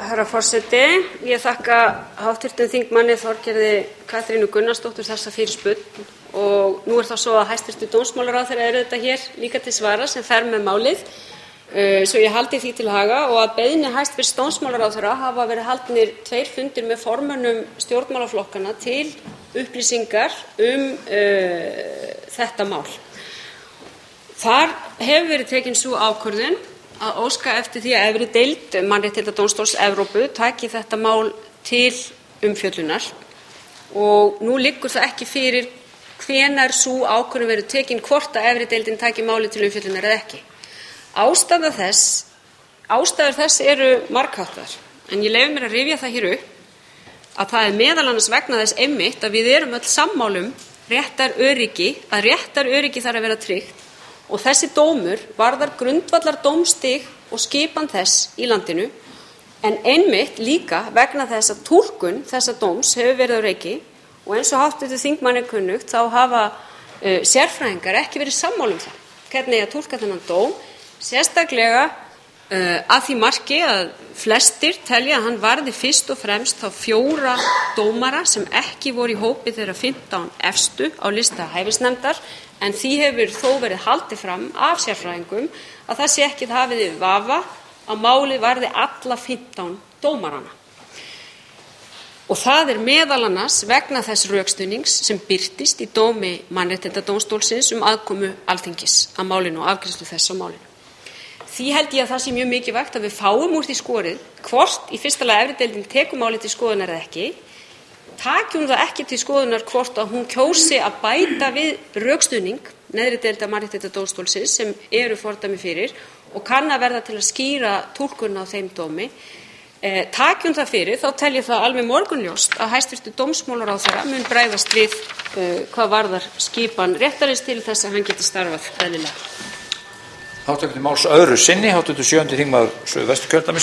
Herra forseti. Ég þakka hv. þingmanni Þorgerði Katrínu Gunnarsdóttur þessa fyrirspurn og nú það svo að hæstv. Dómsmálaráðherra er auðvitað hér líka til svara sem fer með málið, svo ég haldi því til haga, og að beiðni hæstv. Dómsmálaráðherra hafa verið haldnir 2 fundir með formönnum stjórnmálaflokkanna til upplýsingar þetta mál. Þar hefur verið tekin sú ákvörðun að óska eftir því að efri deild Mannréttindadómstóls Evrópu taki þetta mál til umfjöllunar og nú liggur það ekki fyrir hvenær sú ákvörðun verður tekin, hvort að efri deildin taki málið til umfjöllunar eða ekki. Ástæður þess eru margháttar, en ég leyfi mér að rifja það hér upp að það er meðal annars vegna þess einmitt að við erum öll sammála réttaröryggi, að réttaröryggi þarf að vera tryggt. Og þessi dómur varðar grundvallar dómstig og skipan þess í landinu, en einmitt líka vegna þess að túlkun þessa dóms hefur verið á reiki og eins og hv. þingmanni kunnugt þá hafa sérfræðingar ekki verið sammála það hvernig eigi að túlka þennan dóm, sérstaklega að því marki að flestir telja að hann varði fyrst og fremst þá 4 dómara sem ekki voru í hópi þeirra 15 efstu á lista hæfisnefndar, en því hefur þó verið haldið fram af sérfræðingum að það sé ekki hafið yfir vafa að málið varði alla 15 dómarana. Og það er meðal annars vegna þess rökstuðnings sem birtist í dómi Mannréttindadómstólsins aðkomu Alþingis að málinu og afgreiðslu þess á málinu. Því held ég að það sé mjög mikilvægt að við fáum úr því skorið hvort í fyrsta lagi efri deildin tekur málið til skoðunar eða ekki. Taki hún það ekki til skoðunar hvort að hún kjósi að bæta við rökstuðning neðri deildar Mannréttindadómstólsins sem eru fordæmi fyrir og kann að verða til að skýra túlkun á þeim dómi. Taki hún það fyrir, þá tel ég það alveg morgunljóst að hæstv. Dómsmálaráðherra mun bregðast við hvað varðar skipan réttarins til þess að hann geti starfað eðlilega. Hv. máls öðru sinni, hv. 7. þingmaður Suðvesturkjördæmis.